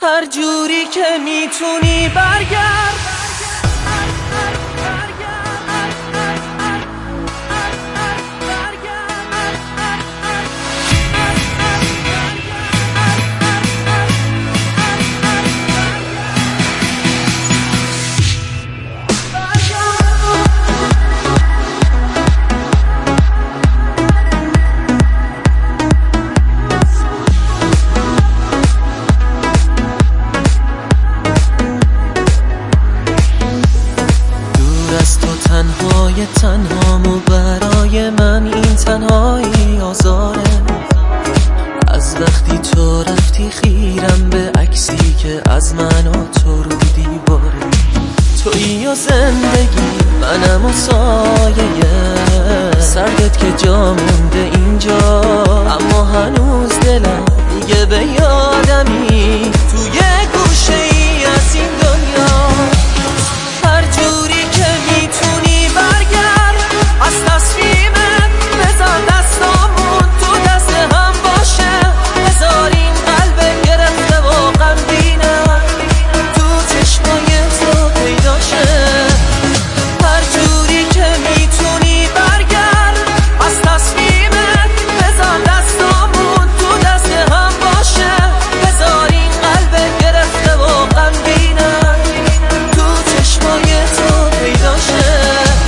هر جوری که میتونی برگرد. تنهای تنهامو برای من این تنهایی آزاره. از وقتی تو رفتی خیرم به عکسی که از من و تو رو دیواره. تویی و زندگی منم و سایه سردت که جا مونده اینجا، اما هنوز دلم دیگه به یادمی توی گوشه ای از این دنیا. هر جوری که میتونی برگرد از تصمیمت، بذار دستامون تو دست هم باشه. بذار این قلب گرفته و غمگینم تو چشمای تو پیدا شه. هر جوری که میتونی برگرد از تصمیمت، بذار دستامون تو دست هم باشه. بذار این قلب گرفته و غمگینم تو چشمای تو پیدا شه.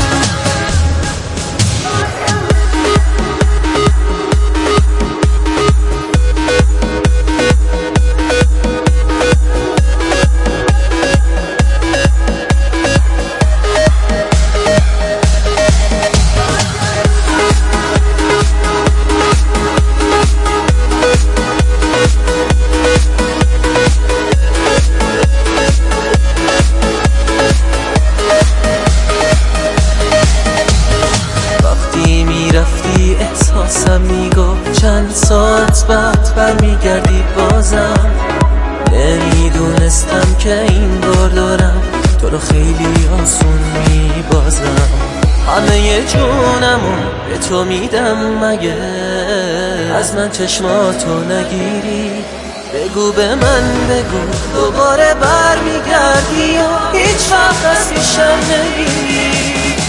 رفتی احساسم میگفت چند ساعت بعد برمیگردی بازم. نمیدونستم که این بار دارم تو رو خیلی آسون میبازم. همه جونمو به تو میدم مگه از من چشماتو نگیری. بگو به من بگو دوباره برمیگردی یا هیچ وقت از پیشم نمیری.